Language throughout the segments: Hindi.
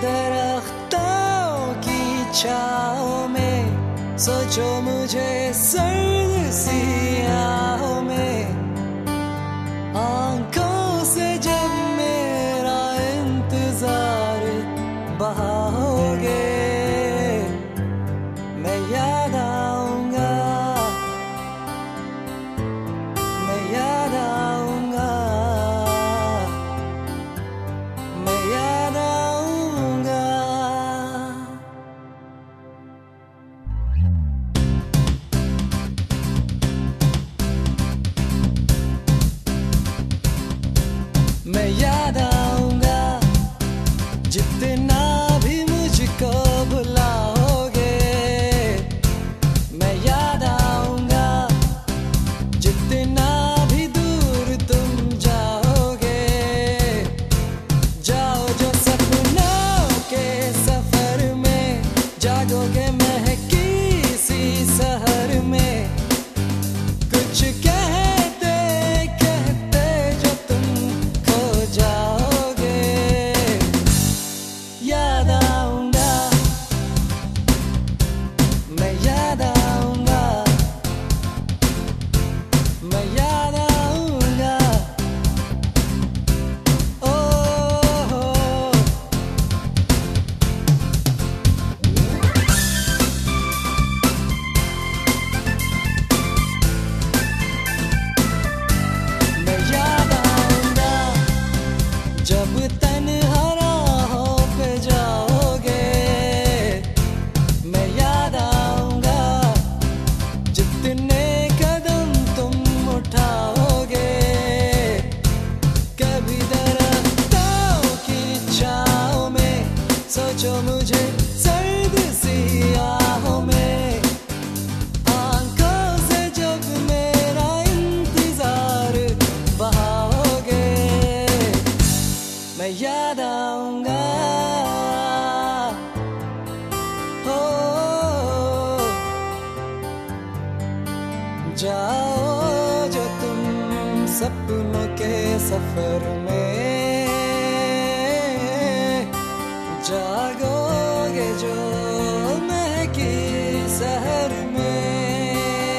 दरख्तों की छाँव में सोचो मुझे सर्द सी आहों में, आंखों से जब मेरा इंतजार बहाओगे मैं याद आऊंगा, मैं याद आऊंगा, मैं याद आऊंगा। मैं याद आऊंगा जितना भी मुझको भुलाओगे, मैं याद आऊंगा जितना भी दूर तुम जाओगे। जाओ जो सपनों के सफर में, जागोगे महकी सी सहर में, कुछ कहते कहते जो तुम खो जाओगे। याद आऊंगा, मैं याद आऊंगा, मैं याद आऊंगा। ओ मैं याद आऊंगा जब तन्हा राहों पे जाओगे, मैं याद आऊंगा जितने कदम तुम उठाओगे। कभी दरख्तों की छाँव में सोचो मुझे सर्द सी आहों में, आंखों से जब मेरा इंतजार बहाओगे मैं याद आऊंगा। हो जाओ जो तुम सपनों के सफर में, जागोगे जो महकी सहर में।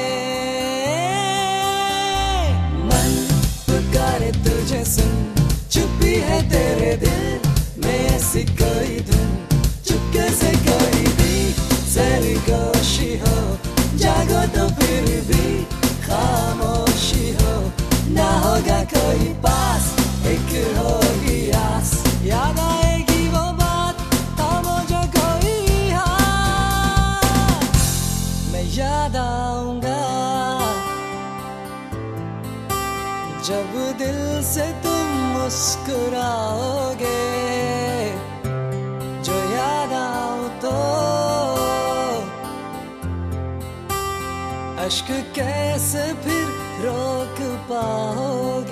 मन पुकारे तुझे सुन, चुपी है तेरे दिल में ऐसी कोई धुन, चुपके से कोई भी सरगोशी हो, जागो तो फिर भी खामोशी हो, ना होगा कोई पास एक होगी आस, याद आएगी वो बात थामो जो कोई हाथ। मैं याद आऊंगा जब दिल से तुम मुस्कुराओगे, जो याद आऊं तो अश्क कैसे फिर रोक पाओगे।